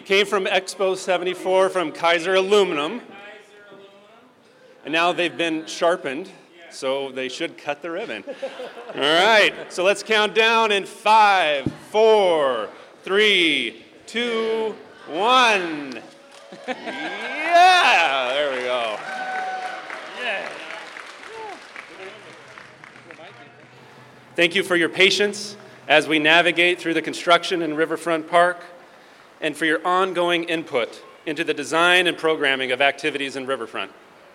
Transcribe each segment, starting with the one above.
Came from Expo 74 from Kaiser Aluminum. And now they've been sharpened, so they should cut the ribbon. All right, so let's count down in 5, 4, 3, 2, 1. Yeah, there we go. Thank you for your patience as we navigate through the construction in Riverfront Park, and for your ongoing input into the design and programming of activities in Riverfront.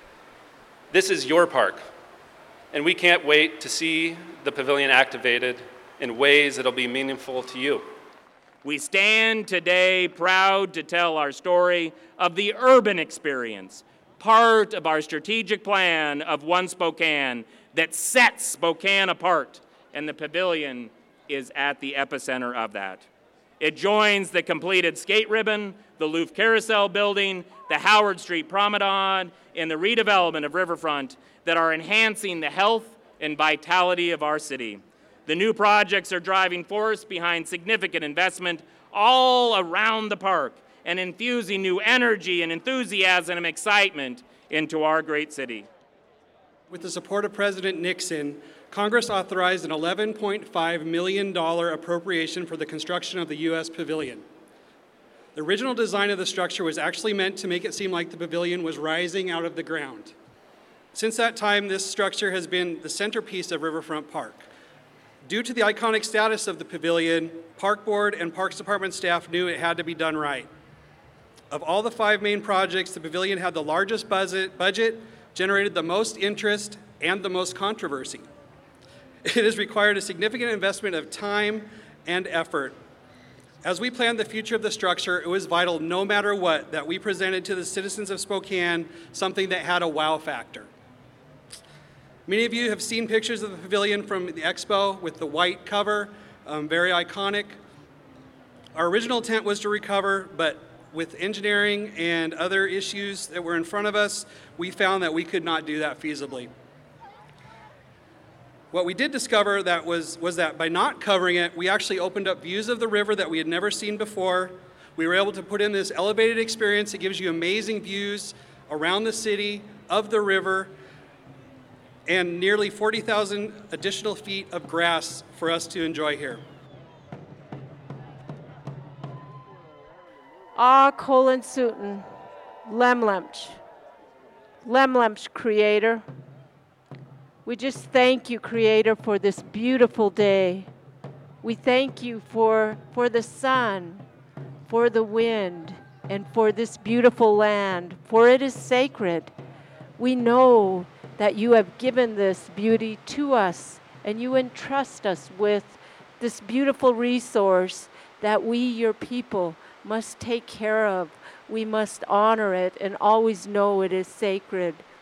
This is your park, and we can't wait to see the pavilion activated in ways that'll be meaningful to you. We stand today proud to tell our story of the urban experience, part of our strategic plan of One Spokane that sets Spokane apart, and the pavilion is at the epicenter of that. It joins the completed skate ribbon, the Loof Carousel building, the Howard Street Promenade, and the redevelopment of Riverfront that are enhancing the health and vitality of our city. The new projects are driving force behind significant investment all around the park and infusing new energy and enthusiasm and excitement into our great city. With the support of President Nixon, Congress authorized an $11.5 million appropriation for the construction of the U.S. Pavilion. The original design of the structure was actually meant to make it seem like the pavilion was rising out of the ground. Since that time, this structure has been the centerpiece of Riverfront Park. Due to the iconic status of the pavilion, Park Board and Parks Department staff knew it had to be done right. Of all the 5 main projects, the pavilion had the largest budget, generated the most interest, and the most controversy. It has required a significant investment of time and effort. As we planned the future of the structure, it was vital, no matter what, that we presented to the citizens of Spokane something that had a wow factor. Many of you have seen pictures of the pavilion from the expo with the white cover, very iconic. Our original intent was to recover, but with engineering and other issues that were in front of us, we found that we could not do that feasibly. What we did discover was that by not covering it, we actually opened up views of the river that we had never seen before. We were able to put in this elevated experience that gives you amazing views around the city, of the river, and nearly 40,000 additional feet of grass for us to enjoy here. Colin Sutton, Lemlemch Creator. We just thank you, Creator, for this beautiful day. We thank you for the sun, for the wind, and for this beautiful land, for it is sacred. We know that you have given this beauty to us, and you entrust us with this beautiful resource that we, your people, must take care of. We must honor it and always know it is sacred.